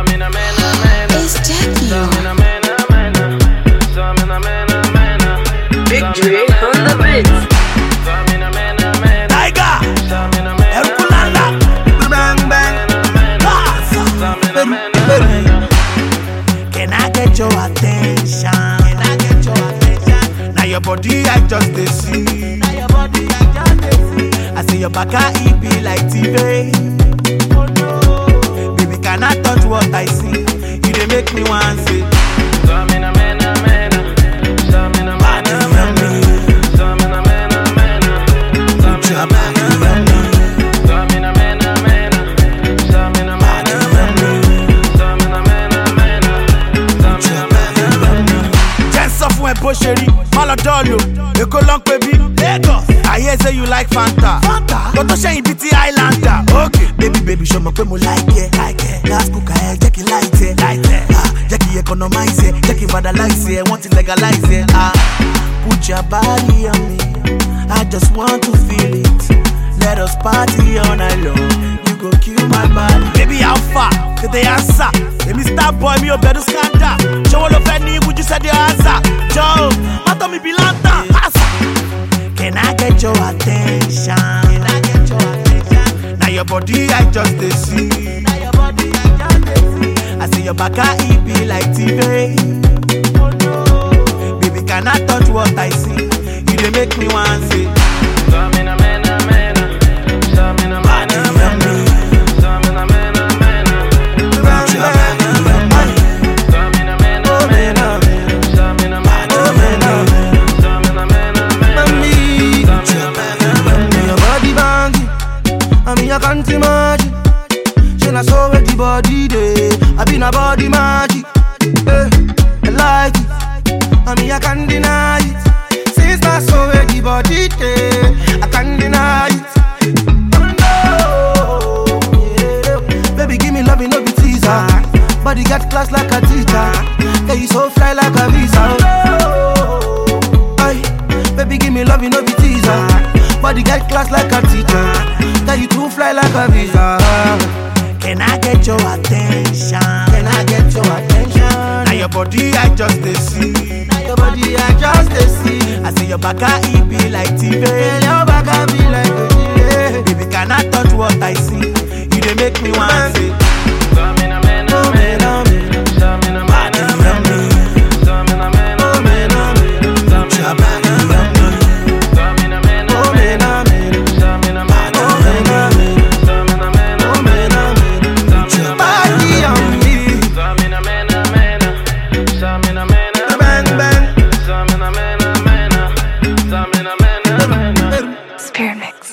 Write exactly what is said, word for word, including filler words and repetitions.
It's Jackie. Big Dre on the beat. Tiger, Herculana, bang bang. Can I get your attention? Can I get your attention? Now your body I just dey see. Now your body I just dey see. I see your back it be like T V. Oh no, baby can I touch what I see? You dey make me want say. Stamina, mena, mena. Stamina, mena, mena. Stamina, mena, mena. Stamina, mena, mena. Stamina, mena, mena. Stamina, mena, mena. Stamina, mena, mena. Stamina, mena, mena. Jens of when Bosheri, Malodolo, Eko long baby, Lagos. I hear say you like Fanta. Fanta. Don't share in B T Islander. Okay, baby, baby, show me como like it, like it. Gas cooker, check it, light it, light it. Ah, Jackie economize it, Jackie vandalize it, want to legalize it. Ah, put your body on me. I just want to feel it. Let us party all night long. You go kill my body. Baby, how far? Did they answer? Let me start boy, me a better scandal. Joe lo feni, would you say the answer? Joe, mato mi bilanta. Can I get your attention? Can I get your attention? Now your body I just dey see. Now your body I just dey see. I see your back it be like T V. Oh no, baby can I touch what I see? You dey make me want say. Stamina, mena, mena. Stamina, mena, mena. Stamina, mena, mena. Stamina, mena, mena. Stamina, mena, mena. Stamina, mena, mena. Your body banging, I mean I can't imagine. She na so with the body day, I been a body magic. Eh, I like it, I mean I can't deny it. Since I saw with the body day, I can't deny it. Oh no, yeah. Baby give me love, no be teaser. Body got class like a teacher. Yeah, you so fly like a visa. Oh, aye. Baby give me love, no be teaser. Body get class like a teacher. That you too fly like a visa. Can I get your attention? Can I get your attention? Now your body I just dey see. Now your body I just dey see. I see your back it be like T V. Yeah, your back I be like a T V. Baby can I touch what I see? You dey make me want say. Stamina, mena, Oh, mena. mena, mena. Stamina, mena, mena. Stamina, mena, Oh, mena. mena, mena. Stamina, mena, mena. Stamina, mena, Oh, mena. mena, mena. Stamina, mena, Oh, mena, mena. Stamina, mena, Oh, mena, mena. Body on me. Stamina, mena, mena. Stamina, mena, Bang, bang. Stamina, mena, mena. Stamina, mena, mena. Spirit Mix.